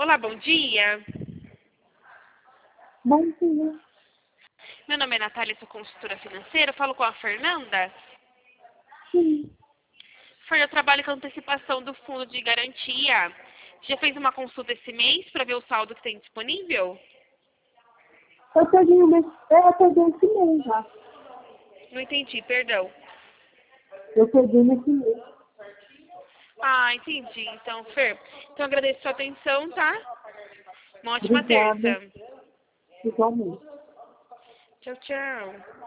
Olá, bom dia. Bom dia. Meu nome é Natália, sou consultora financeira. Eu falo com a Fernanda. Sim, Eu trabalho com antecipação do fundo de garantia. Já fez uma consulta esse mês para ver o saldo que tem disponível? eu peguei esse mês já. Não entendi, perdão. Eu peguei nesse mês. Ah, entendi. Então, Fer, então agradeço a sua atenção, tá? Uma ótima Obrigada. terça. Igualmente. Tchau, tchau.